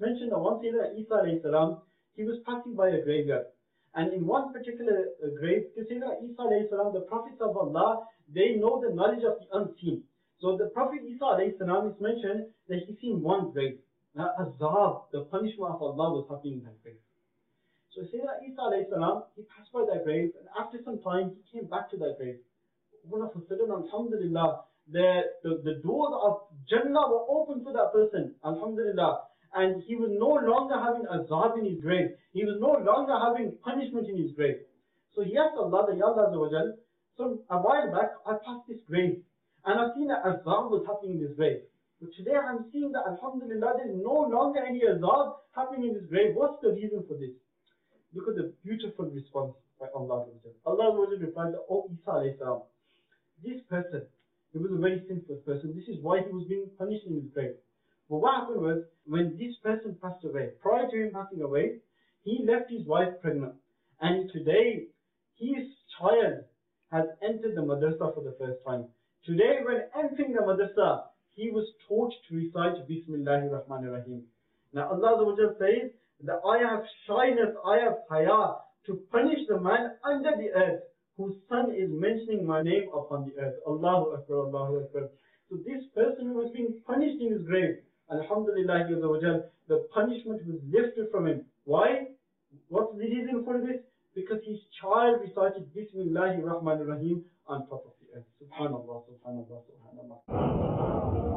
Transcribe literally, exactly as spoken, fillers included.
mentioned that once Sayyidina Isa alayhi salam, he was passing by a graveyard. And in one particular uh, grave, because Sayyidina Isa alayhi salam, the prophets of Allah, they know the knowledge of the unseen. So the Prophet Isa alayhi salam is mentioned that he seen one grave. Now, azab, the punishment of Allah was happening in that grave. So Sayyidina Isa alayhi salam, he passed by that grave, and after some time, he came back to that grave. All of a sudden, alhamdulillah, the, the, the doors of Jannah were open for that person, alhamdulillah. And he was no longer having azab in his grave. He was no longer having punishment in his grave. So he asked Allah, Ya Allah Azza wa Jal, so a while back, I passed this grave, and I've seen that azab was happening in this grave. But today I'm seeing that, alhamdulillah, there's no longer any azab happening in this grave. What's the reason for this? Look at the beautiful response by Allah. Allah replied, O Isa alayhi salam, this person, he was a very sinful person. This is why he was being punished in his grave. But what happened was, when this person passed away, prior to him passing away, he left his wife pregnant. And today, his child has entered the madrasa for the first time. Today, when entering the madrasa, he was taught to recite Bismillahir Rahmanir Rahim. Now Allah says that I have shyness, I have haya to punish the man under the earth whose son is mentioning my name upon the earth. Allahu Akbar, Allahu Akbar. So this person who was being punished in his grave, alhamdulillah, the punishment was lifted from him. Why? What's the reason for this? Because his child recited Bismillahir Rahmanir Rahim on top of the earth. Subhanallah, subhanallah, subhanallah.